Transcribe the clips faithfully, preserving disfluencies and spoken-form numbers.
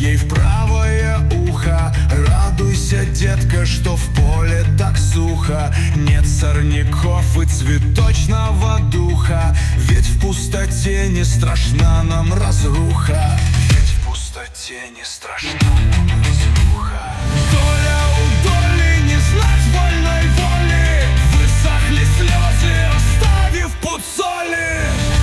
ей в правое ухо: радуйся, детка, что в поле так сухо, нет сорняков и цветочного духа. Ведь в пустоте не страшна нам разруха, ведь в пустоте не страшна нам разруха. Доля у доли не знать вольной воли, высохли слезы, оставив пуд соли.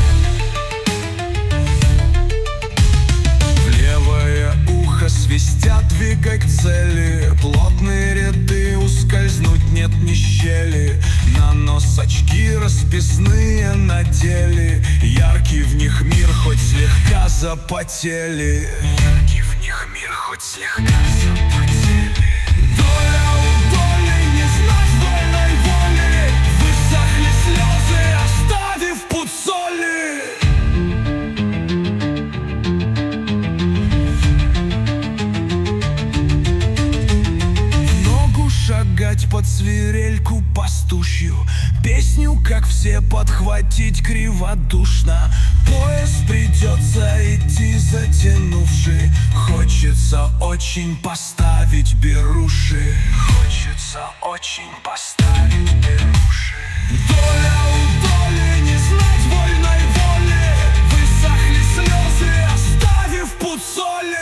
В левое ухо свистят, двигай к цели, плотные ряды, ускользнуть нет ни щели. На нос очки расписные надели, яркий в них мир, хоть слегка запотели. Яркий в них мир, хоть слегка запотели. Доля у доли не знать вольной воли, высохли слезы, оставив пуд соли. Шагать под свирельку пастушью, песню, как все, подхватить криводушно. Поезд придется идти затянувший, хочется очень поставить беруши, хочется очень поставить беруши. Доля у доли не знать вольной воли, высохли слезы, оставив пуд соли.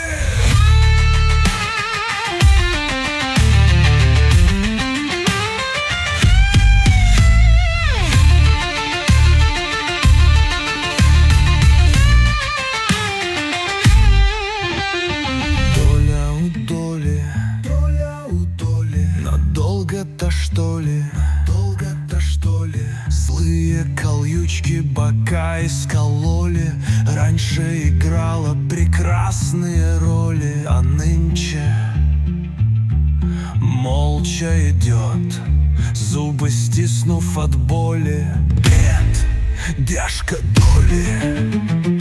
Долго-то что ли, долго-то что ли, злые колючки бока искололи. Раньше играла прекрасные роли, а нынче молча идет, зубы стиснув от боли. Бед, дяжка доли.